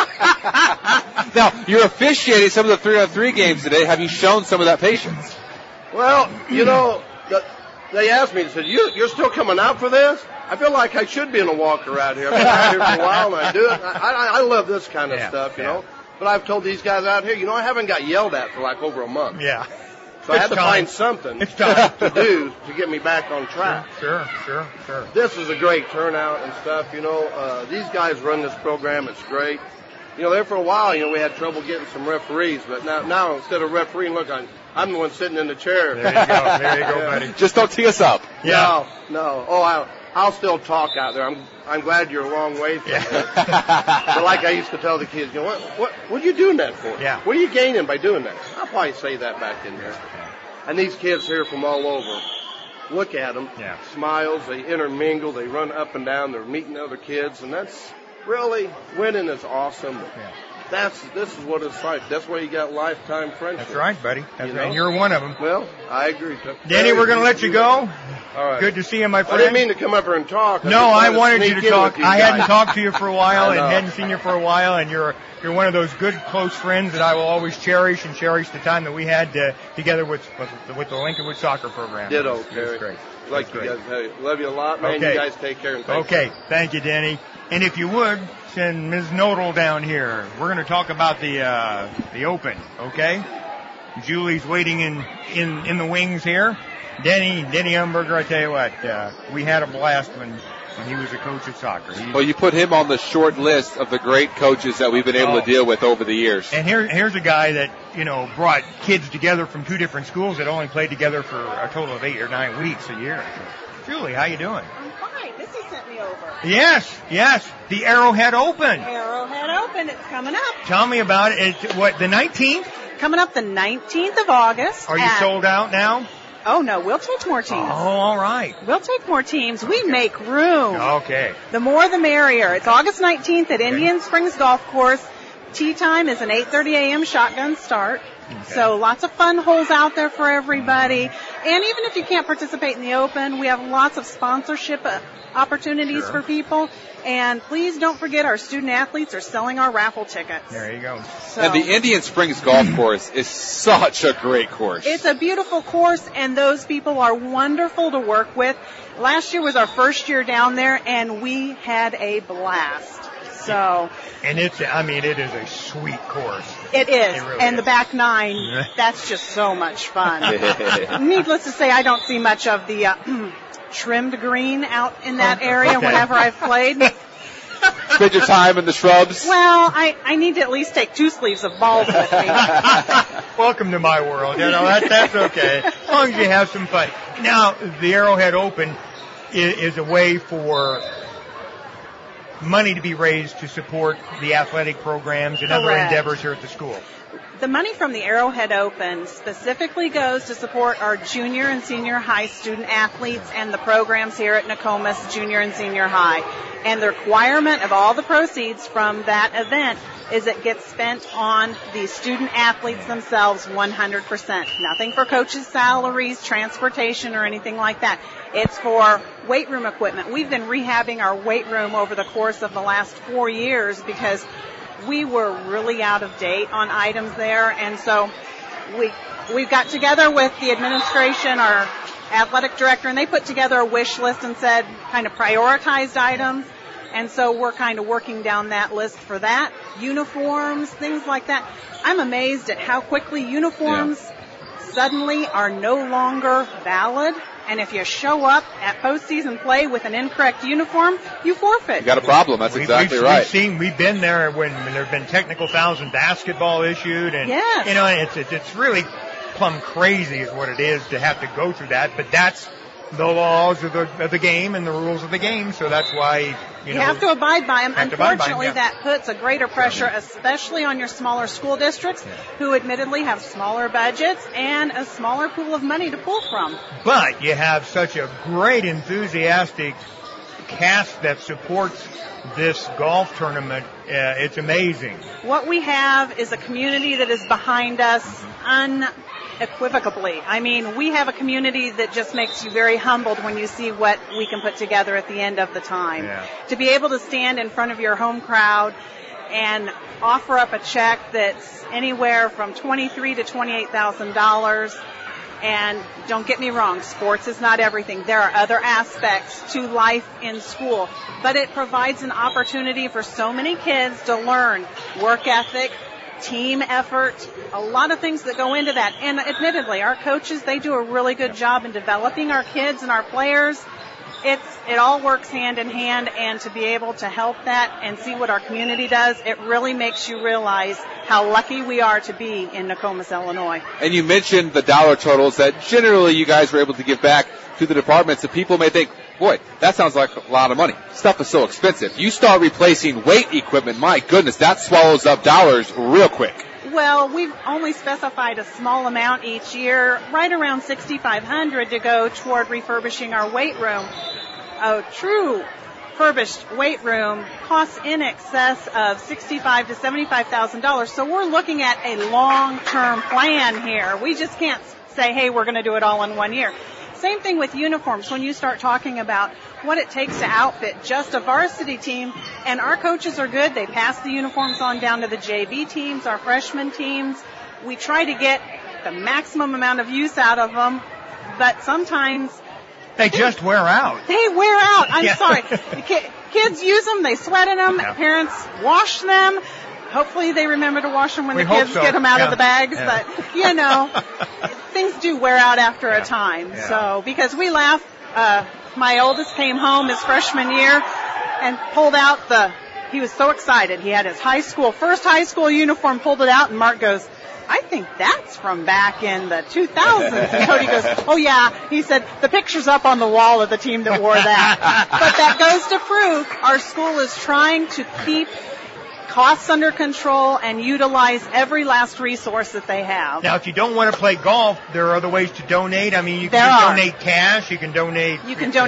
Speaker 2: Now, you're officiating some of the 3-on-3 games today. Have you shown some of that patience?
Speaker 5: Well, you know, they asked me, they said, you're still coming out for this? I feel like I should be in a walker out here. I've been out here for a while, and I do it. I love this kind of stuff, you know. But I've told these guys out here, you know, I haven't got yelled at for like over a month.
Speaker 1: Yeah.
Speaker 5: So I had to find something to do to get me back on track.
Speaker 1: Sure.
Speaker 5: This is a great turnout and stuff, you know. These guys run this program. It's great. You know, there for a while, you know, we had trouble getting some referees, but now instead of refereeing, look, I'm the one sitting in the chair.
Speaker 1: There you go, buddy.
Speaker 2: Just don't tee us up.
Speaker 5: Yeah. No. Oh, I'll still talk out there. I'm glad you're a long way from here. But like I used to tell the kids, you know, what are you doing that for?
Speaker 1: Yeah.
Speaker 5: What are you gaining by doing that? I'll probably say that back in there. And these kids here from all over, look at them.
Speaker 1: Yeah.
Speaker 5: Smiles, they intermingle, they run up and down, they're meeting other kids, and that's really, winning is awesome.
Speaker 1: Yeah.
Speaker 5: This is what it's like. That's why you got lifetime friendship.
Speaker 1: That's right, buddy.
Speaker 5: You know?
Speaker 1: And you're one of them.
Speaker 5: Well, I agree.
Speaker 1: Danny, we're going to let you go.
Speaker 5: All right.
Speaker 1: Good to see you, my friend.
Speaker 5: I didn't mean to come up here and talk.
Speaker 1: No, I wanted you to talk. I hadn't talked to you for a while and
Speaker 5: know.
Speaker 1: hadn't seen you for a while, and you're one of those good, close friends that I will always cherish and cherish the time that we had together with the Lincolnwood soccer program.
Speaker 5: Ditto,
Speaker 1: It was
Speaker 5: Terry.
Speaker 1: great.
Speaker 5: Like you guys, hey, love you a lot, man.
Speaker 1: Okay.
Speaker 5: You guys take care. And thank
Speaker 1: Okay, thank you, Danny. And if you would, send Ms. Nodal down here. We're going to talk about the Open, okay? Julie's waiting in the wings here. Denny Umberger, I tell you what, we had a blast when he was a coach at soccer.
Speaker 2: Well, you put him on the short list of the great coaches that we've been able to deal with over the years.
Speaker 1: And here's a guy that, you know, brought kids together from two different schools that only played together for a total of 8 or 9 weeks a year. Julie, how you doing?
Speaker 6: I'm fine. Missy sent me over.
Speaker 1: Yes. The Arrowhead Open.
Speaker 6: Arrowhead Open. It's coming up.
Speaker 1: Tell me about it. It's what, the 19th?
Speaker 6: Coming up the 19th of August.
Speaker 1: Are you sold out now?
Speaker 6: Oh, no. We'll take more teams.
Speaker 1: Oh, all right.
Speaker 6: We'll take more teams. We make room.
Speaker 1: Okay.
Speaker 6: The more the merrier. It's August 19th at Indian Springs Golf Course. Tee time is an 8:30 a.m. shotgun start. Okay. So lots of fun holes out there for everybody. And even if you can't participate in the Open, we have lots of sponsorship opportunities for people. And please don't forget our student athletes are selling our raffle tickets.
Speaker 1: There you go.
Speaker 2: So, and the Indian Springs Golf Course is such a great course.
Speaker 6: It's a beautiful course, and those people are wonderful to work with. Last year was our first year down there, and we had a blast. So.
Speaker 1: And it is a sweet course.
Speaker 6: It is.
Speaker 1: It really
Speaker 6: and
Speaker 1: is.
Speaker 6: The back nine, that's just so much fun. Needless to say, I don't see much of the trimmed green out in that area whenever I've played.
Speaker 2: Spend your time in the shrubs?
Speaker 6: Well, I need to at least take 2 sleeves of balls with me.
Speaker 1: Welcome to my world. You know, that's okay. As long as you have some fun. Now, the Arrowhead Open is a way for money to be raised to support the athletic programs and other endeavors here at the school.
Speaker 6: The money from the Arrowhead Open specifically goes to support our junior and senior high student athletes and the programs here at Nokomis Junior and Senior High. And the requirement of all the proceeds from that event is it gets spent on the student athletes themselves 100%. Nothing for coaches' salaries, transportation, or anything like that. It's for weight room equipment. We've been rehabbing our weight room over the course of the last 4 years because we were really out of date on items there, and so we got together with the administration, our athletic director, and they put together a wish list and said kind of prioritized items, and so we're kind of working down that list for that. Uniforms, things like that. I'm amazed at how quickly uniforms suddenly are no longer valid. And if you show up at postseason play with an incorrect uniform, you forfeit.
Speaker 2: You got a problem. That's exactly right.
Speaker 1: We've been there when there have been technical fouls in basketball issued, and you know, it's really plumb crazy is what it is to have to go through that. But that's the laws of the game and the rules of the game. So that's why you
Speaker 6: have to abide by them. Unfortunately,
Speaker 1: yeah.
Speaker 6: that puts a greater pressure, especially on your smaller school districts, who admittedly have smaller budgets and a smaller pool of money to pull from.
Speaker 1: But you have such a great, enthusiastic cast that supports this golf tournament, it's amazing.
Speaker 6: What we have is a community that is behind us unequivocally. I mean, we have a community that just makes you very humbled when you see what we can put together at the end of the time.
Speaker 1: Yeah.
Speaker 6: To be able to stand in front of your home crowd and offer up a check that's anywhere from $23,000 to $28,000. And don't get me wrong, sports is not everything. There are other aspects to life in school, but it provides an opportunity for so many kids to learn work ethic, team effort, a lot of things that go into that. And admittedly, our coaches, they do a really good job in developing our kids and our players. It all works hand in hand, and to be able to help that and see what our community does, it really makes you realize how lucky we are to be in Nokomis, Illinois.
Speaker 2: And you mentioned the dollar totals that generally you guys were able to give back to the departments, and people may think, boy, that sounds like a lot of money. Stuff is so expensive. You start replacing weight equipment, my goodness, that swallows up dollars real quick.
Speaker 6: Well, we've only specified a small amount each year, right around $6,500 to go toward refurbishing our weight room. A true refurbished weight room costs in excess of $65,000 to $75,000. So we're looking at a long-term plan here. We just can't say, hey, we're going to do it all in 1 year. Same thing with uniforms. When you start talking about what it takes to outfit just a varsity team, and our coaches are good. They pass the uniforms on down to the JV teams, our freshman teams. We try to get the maximum amount of use out of them, but sometimes
Speaker 1: they just wear out.
Speaker 6: They wear out. I'm sorry. Kids use them. They sweat in them. Yeah. Parents wash them. Hopefully they remember to wash them when the kids get them out of the bags. Yeah. But, you know, things do wear out after a time. Yeah. So, because we laugh, my oldest came home his freshman year and pulled out he was so excited. He had his first high school uniform, pulled it out, and Mark goes, I think that's from back in the 2000s. And Cody goes, oh, yeah. He said, the picture's up on the wall of the team that wore that. But that goes to prove our school is trying to keep costs under control and utilize every last resource that they have.
Speaker 1: Now, if you don't want to play golf, there are other ways to donate. I mean, you can donate cash. You can donate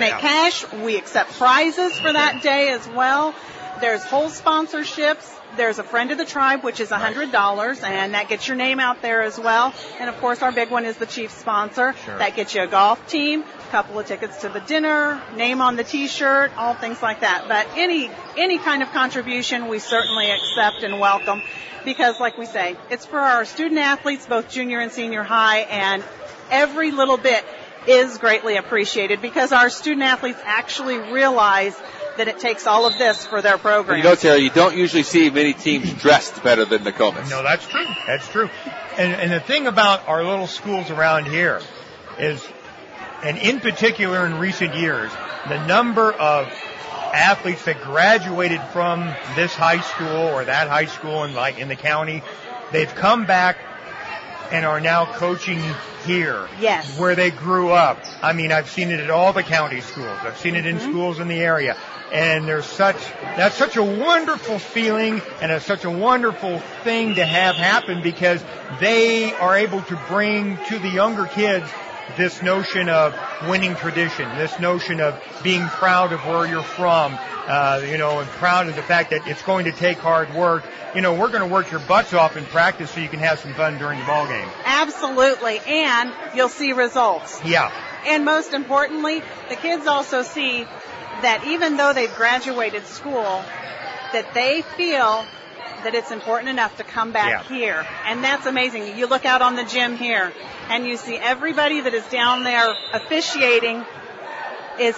Speaker 6: cash. We accept prizes for that day as well. There's whole sponsorships. There's a friend of the tribe, which is $100, and that gets your name out there as well. And, of course, our big one is the chief sponsor. Sure. That gets you a golf team, a couple of tickets to the dinner, name on the T-shirt, all things like that. But any kind of contribution we certainly accept and welcome because, like we say, it's for our student athletes, both junior and senior high, and every little bit is greatly appreciated because our student athletes actually realize that it takes all of this for their program.
Speaker 2: You know, Terry, you don't usually see many teams dressed better than Nokomis.
Speaker 1: No, that's true. That's true. And the thing about our little schools around here is, and in particular in recent years, the number of athletes that graduated from this high school or that high school in the county, they've come back and are now coaching here.
Speaker 6: Yes.
Speaker 1: Where they grew up. I mean, I've seen it at all the county schools. I've seen it in schools in the area. And that's such a wonderful feeling and such a wonderful thing to have happen because they are able to bring to the younger kids this notion of winning tradition, this notion of being proud of where you're from, and proud of the fact that it's going to take hard work. You know, we're going to work your butts off in practice so you can have some fun during the ball game.
Speaker 6: Absolutely, and you'll see results.
Speaker 1: Yeah.
Speaker 6: And most importantly, the kids also see that even though they've graduated school, that they feel that it's important enough to come back here. And that's amazing. You look out on the gym here, and you see everybody that is down there officiating is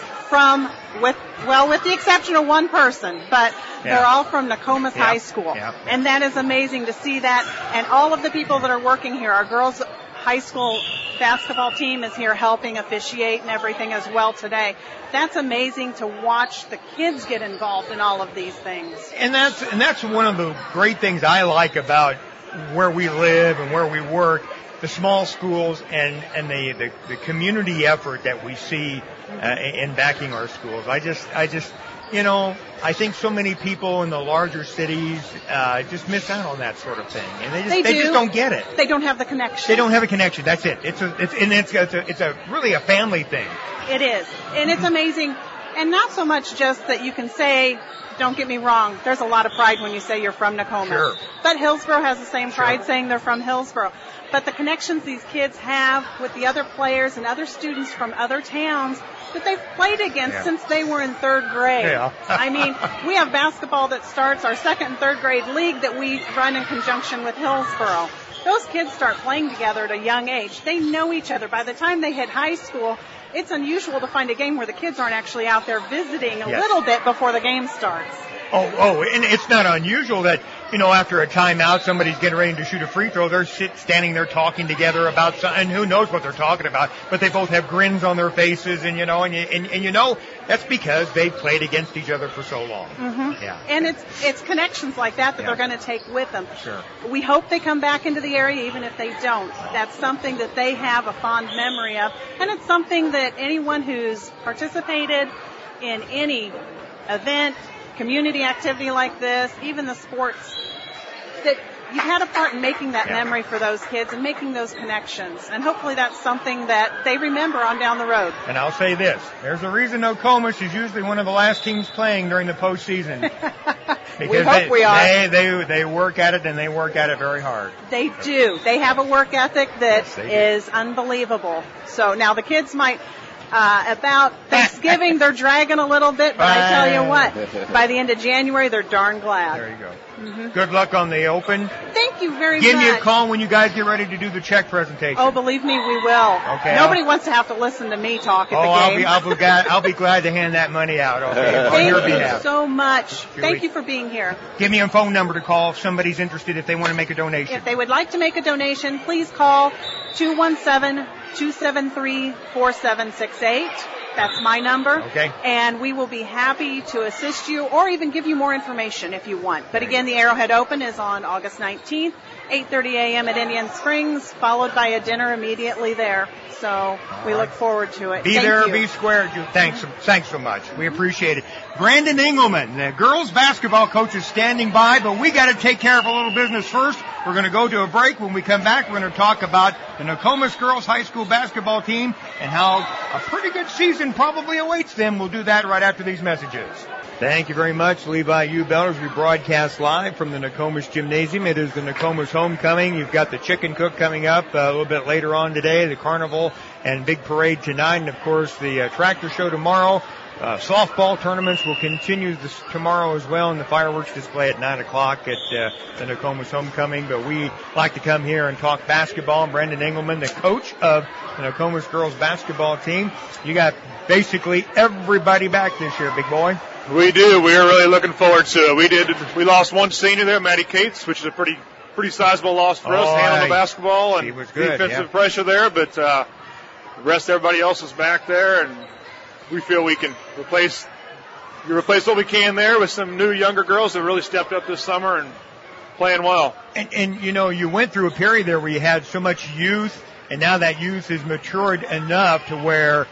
Speaker 6: with the exception of one person, but they're all from Nokomis High School.
Speaker 1: Yeah.
Speaker 6: And that is amazing to see that. And all of the people that are working here, our girls' high school basketball team is here helping officiate and everything as well today. That's amazing to watch the kids get involved in all of these things.
Speaker 1: And that's one of the great things I like about where we live and where we work, the small schools and the community effort that we see in backing our schools. I think so many people in the larger cities just miss out on that sort of thing, and they just don't get it.
Speaker 6: They don't have the connection.
Speaker 1: They don't have a connection. That's it. It's really a family thing.
Speaker 6: It is, and it's amazing And not so much just that you can say, don't get me wrong, there's a lot of pride when you say you're from Nokomis.
Speaker 1: Sure.
Speaker 6: But Hillsboro has the same pride saying they're from Hillsboro. But the connections these kids have with the other players and other students from other towns that they've played against since they were in third grade.
Speaker 1: Yeah.
Speaker 6: I mean, we have basketball that starts our second and third grade league that we run in conjunction with Hillsboro. Those kids start playing together at a young age. They know each other. By the time they hit high school, it's unusual to find a game where the kids aren't actually out there visiting a little bit before the game starts.
Speaker 1: Oh, and it's not unusual that, after a timeout, somebody's getting ready to shoot a free throw. They're standing there talking together about something, and who knows what they're talking about, but they both have grins on their faces, and that's because they played against each other for so long.
Speaker 6: Mm-hmm. Yeah. And it's connections like that they're going to take with them.
Speaker 1: Sure.
Speaker 6: We hope they come back into the area, even if they don't. That's something that they have a fond memory of, and it's something that anyone who's participated in any event, community activity like this, even the sports, that you've had a part in making that memory for those kids and making those connections. And hopefully that's something that they remember on down the road.
Speaker 1: And I'll say this. There's a reason Nokomis is usually one of the last teams playing during the postseason. Because
Speaker 6: we hope we are.
Speaker 1: They work at it, and they work at it very hard.
Speaker 6: They do. They have a work ethic that is unbelievable. So now the kids might... about Thanksgiving, they're dragging a little bit, but I tell you what, by the end of January, they're darn glad.
Speaker 1: There you go. Mm-hmm. Good luck on the Open.
Speaker 6: Thank you very much.
Speaker 1: Give me a call when you guys get ready to do the check presentation.
Speaker 6: Oh, believe me, we will.
Speaker 1: Okay.
Speaker 6: Nobody wants to have to listen to me talk at the game.
Speaker 1: I'll be glad to hand that money out. Okay, on your behalf.
Speaker 6: Thank you so much. Thank you for being here.
Speaker 1: Give me a phone number to call if somebody's interested, if they want to make a donation.
Speaker 6: If they would like to make a donation, please call 217-273-4768. That's my number.
Speaker 1: Okay.
Speaker 6: And we will be happy to assist you or even give you more information if you want. But again, the Arrowhead Open is on August 19th, 8:30 a.m. at Indian Springs, followed by a dinner immediately there. So we look forward to it.
Speaker 1: Be
Speaker 6: Thank
Speaker 1: there,
Speaker 6: you.
Speaker 1: be square. Thanks so much. We appreciate it. Brandon Engelman, the girls basketball coach, is standing by, but we got to take care of a little business first. We're going to go to a break. When we come back, we're going to talk about the Nokomis girls high school basketball team and how a pretty good season probably awaits them. We'll do that right after these messages. Thank you very much, Levi Ubell, as we broadcast live from the Nokomis Gymnasium. It is the Nokomis homecoming. You've got the chicken cook coming up a little bit later on today, the carnival and big parade tonight, and of course the tractor show tomorrow. Softball tournaments will continue tomorrow as well, and the fireworks display at 9 o'clock at the Nokomis homecoming. But we like to come here and talk basketball. And Brandon Engelman, the coach of the Nokomis girls basketball team. You got basically everybody back this year, big boy.
Speaker 4: We do. We are really looking forward to it. We lost one senior there, Maddie Cates, which is a pretty sizable loss for us, handling the basketball and defensive pressure there. But the rest of everybody else is back there, and we feel we can replace what we can there with some new younger girls that really stepped up this summer and playing well.
Speaker 1: And you went through a period there where you had so much youth, and now that youth has matured enough to where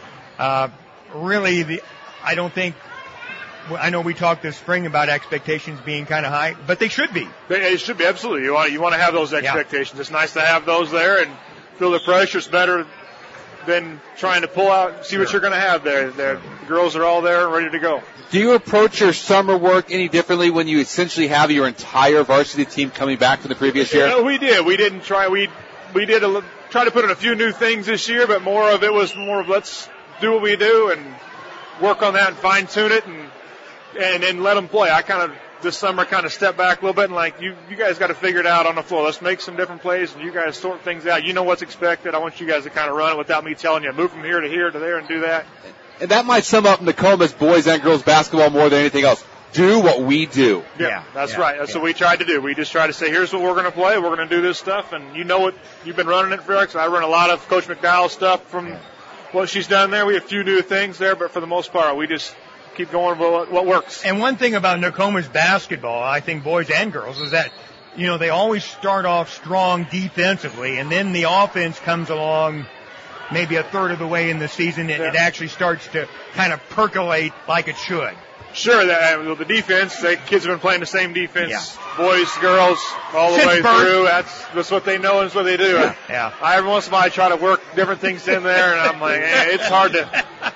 Speaker 1: I know we talked this spring about expectations being kind of high, but they should be.
Speaker 4: It should be, absolutely. You want to have those expectations. Yeah. It's nice to have those there and feel the pressure. It's better than trying to pull out and see what you're going to have there. The girls are all there ready to go.
Speaker 2: Do you approach your summer work any differently when you essentially have your entire varsity team coming back from the previous year?
Speaker 4: Yeah, we did. We didn't try. We did try to put in a few new things this year, but more of let's do what we do and work on that and fine tune it and let them play. I this summer stepped back a little bit and you guys got to figure it out on the floor. Let's make some different plays and you guys sort things out. You know what's expected. I want you guys to run it without me telling you. Move from here to there and do that.
Speaker 2: And that might sum up Nokomis boys and girls basketball more than anything else. Do what we do.
Speaker 4: Yeah, that's right. That's what we tried to do. We just tried to say, here's what we're going to play. We're going to do this stuff. And you know what? You've been running it for us. I run a lot of Coach McDowell's stuff from what she's done there. We have a few new things there, but for the most part, we just keep going with what works.
Speaker 1: And one thing about Nokomis basketball, I think boys and girls, is that, they always start off strong defensively, and then the offense comes along maybe a third of the way in the season. It actually starts to kind of percolate like it should.
Speaker 4: Sure, the defense, the kids have been playing the same defense, boys, girls, all the way through. That's what they know and that's what they do.
Speaker 1: Yeah.
Speaker 4: Every once in a while I try to work different things in there, and I'm like, it's hard to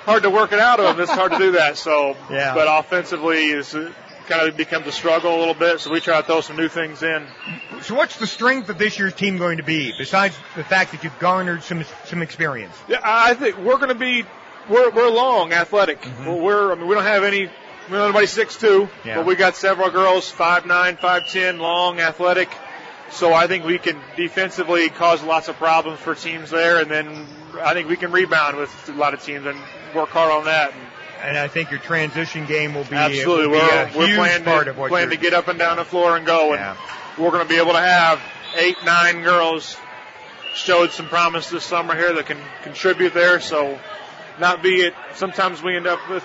Speaker 7: hard to work it out of them. It's hard to do that. So, but offensively is kind of becomes a struggle a little bit. So we try to throw some new things in.
Speaker 1: So what's the strength of this year's team going to be, besides the fact that you've garnered some experience?
Speaker 7: Yeah, I think we're going to be we're long, athletic. Mm-hmm. We don't have nobody 6'2", but we got several girls 5'9", 5'10", long, athletic. So I think we can defensively cause lots of problems for teams there, and then I think we can rebound with a lot of teams and work hard on that.
Speaker 1: And I think your transition game will be
Speaker 7: absolutely. We're playing to get up and down the floor and go, and we're going to be able to have 8, 9 girls showed some promise this summer here that can contribute there. So not be it. Sometimes we end up with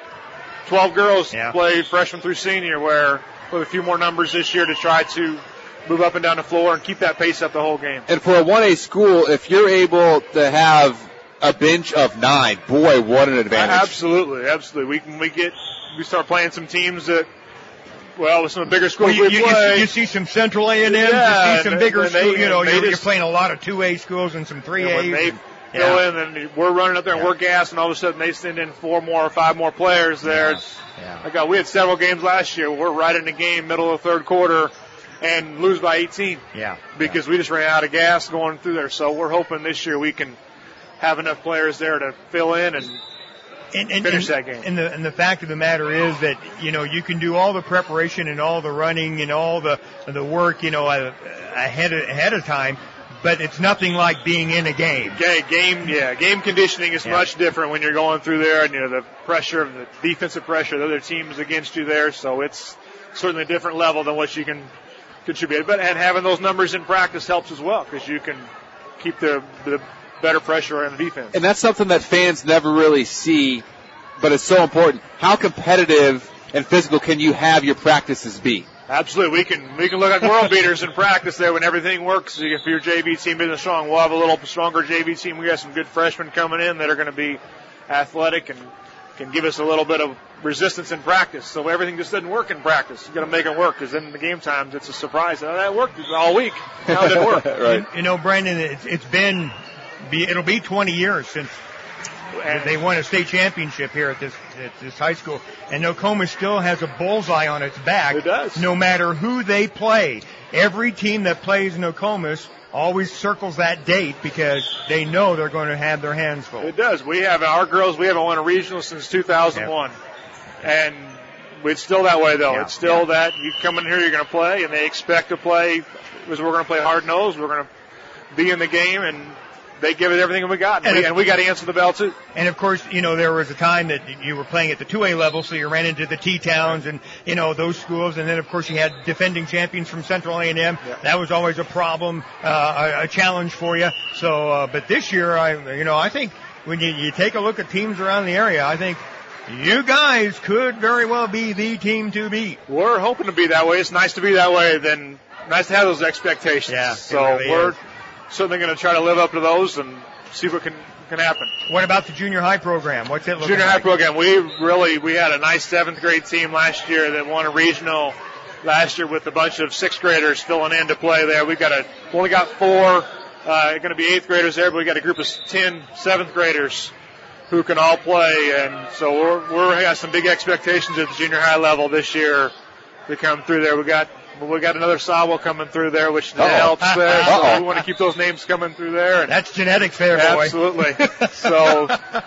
Speaker 7: 12 girls play freshman through senior, where with a few more numbers this year to try to move up and down the floor and keep that pace up the whole game.
Speaker 2: And for a 1A school, if you're able to have a bench of 9, boy, what an advantage.
Speaker 7: Absolutely. We start playing some teams that, with some bigger schools
Speaker 1: you see some Central A&M, you see some bigger schools, you're playing a lot of 2A schools and some 3As.
Speaker 7: Go in and we're running up there and we're gassed, and all of a sudden they send in 4 more or 5 more players there. We had several games last year. We're right in the game, middle of the third quarter, and lose by 18. Because we just ran out of gas going through there. So we're hoping this year we can have enough players there to fill in and finish that game.
Speaker 1: And the fact of the matter is that, you can do all the preparation and all the running and all the work, ahead of time, but it's nothing like being in a game.
Speaker 7: Game conditioning is much different when you're going through there, and the pressure of the defensive pressure, the other teams against you there. So it's certainly a different level than what you can contribute. And having those numbers in practice helps as well, because you can keep the better pressure on the defense.
Speaker 2: And that's something that fans never really see, but it's so important. How competitive and physical can you have your practices be?
Speaker 7: Absolutely. We can look like world beaters in practice there when everything works. If your JV team isn't strong, we'll have a little stronger JV team. We got some good freshmen coming in that are going to be athletic and can give us a little bit of resistance in practice. So everything just doesn't work in practice. You got to make it work, because then in the game times it's a surprise. That worked all week. How did it work?
Speaker 2: Right.
Speaker 1: Brandon, it'll be 20 years since they won a state championship here at this high school, and Nokomis still has a bullseye on its back.
Speaker 7: It does.
Speaker 1: No matter who they play. Every team that plays Nokomis always circles that date, because they know they're going to have their hands full.
Speaker 7: It does. We haven't won a regional since 2001. And it's still that way, though. It's still that you come in here, you're going to play, and they expect to play, because we're going to play hard-nosed. We're going to be in the game, and they give it everything we got, and we got to answer the bell too.
Speaker 1: And of course, there was a time that you were playing at the 2A level, so you ran into the T-Towns and those schools, and then of course you had defending champions from Central A&M.
Speaker 7: Yeah.
Speaker 1: That was always a problem, a challenge for you. So, but this year, I think when you take a look at teams around the area, I think you guys could very well be the team to beat.
Speaker 7: We're hoping to be that way. It's nice to be that way. Then nice to have those expectations.
Speaker 1: Yeah.
Speaker 7: So we're certainly going to try to live up to those and see what can happen.
Speaker 1: What about the junior high program? What's it looking
Speaker 7: junior
Speaker 1: like?
Speaker 7: High program? We had a nice 7th grade team last year that won a regional last year with a bunch of 6th graders filling in to play there. We only got 4 going to be 8th graders there, but we got a group of 10 7th graders who can all play, and so we got some big expectations at the junior high level this year to come through there. We got another Sawa coming through there, which helps there. So we want to keep those names coming through there. And
Speaker 1: that's genetics there, boy.
Speaker 7: Absolutely. So,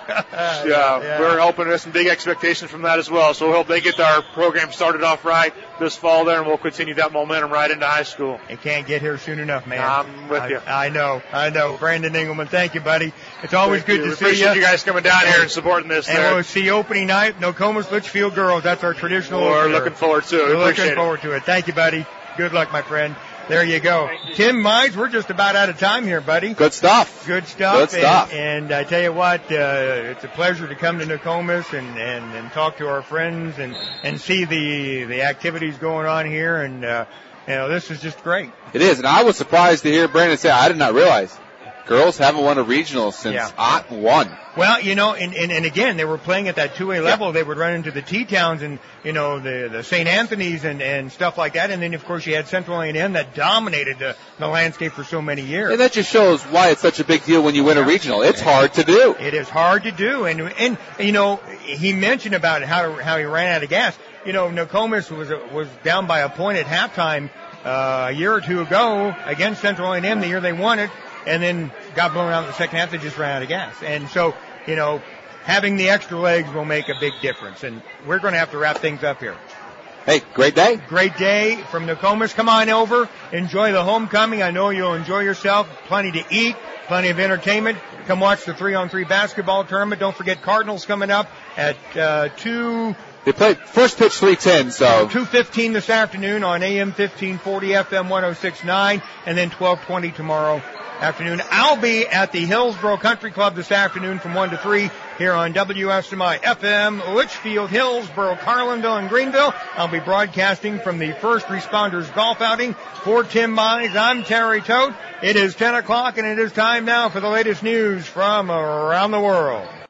Speaker 7: we're hoping there's some big expectations from that as well. So we hope they get our program started off right this fall there, and we'll continue that momentum right into high school.
Speaker 1: It can't get here soon enough, man.
Speaker 7: I'm with you.
Speaker 1: I know. Brandon Engelman, thank you, buddy. It's always good to see you.
Speaker 7: Appreciate you guys coming down here and supporting this.
Speaker 1: And we'll see you opening night, Nokomis Litchfield girls. That's our traditional
Speaker 7: We're
Speaker 1: opener.
Speaker 7: looking forward to it.
Speaker 1: We're looking forward to it. Thank you, buddy. Good luck, my friend. There you go. Tim Mize, we're just about out of time here, buddy.
Speaker 2: Good stuff.
Speaker 1: And I tell you what, it's a pleasure to come to Nokomis and talk to our friends and see the activities going on here. And, this is just great.
Speaker 2: It is. And I was surprised to hear Brandon say, I did not realize girls haven't won a regional since '01.
Speaker 1: Well, and again, they were playing at that 2A level. They would run into the T-Towns and, the St. Anthony's and stuff like that. And then, of course, you had Central A&M that dominated the landscape for so many years.
Speaker 2: And that just shows why it's such a big deal when you win a regional. It's hard to do.
Speaker 1: It is hard to do. And he mentioned about how he ran out of gas. Nokomis was down by a point at halftime a year or two ago against Central A&M the year they won it, and then got blown out in the second half. They just ran out of gas. And so, having the extra legs will make a big difference. And we're going to have to wrap things up here.
Speaker 2: Hey, great day.
Speaker 1: Great day from Nokomis. Come on over. Enjoy the homecoming. I know you'll enjoy yourself. Plenty to eat. Plenty of entertainment. Come watch the 3-on-3 basketball tournament. Don't forget Cardinals coming up at 2.
Speaker 2: They played first pitch 3:10, so
Speaker 1: 2:15 this afternoon on AM 1540, FM 106.9, and then 12:20 tomorrow afternoon. I'll be at the Hillsborough Country Club this afternoon from 1 to 3 here on WSMI FM, Litchfield, Hillsborough, Carlinville, and Greenville. I'll be broadcasting from the First Responders Golf Outing. For Tim Mize, I'm Terry Todt. It is 10 o'clock, and it is time now for the latest news from around the world.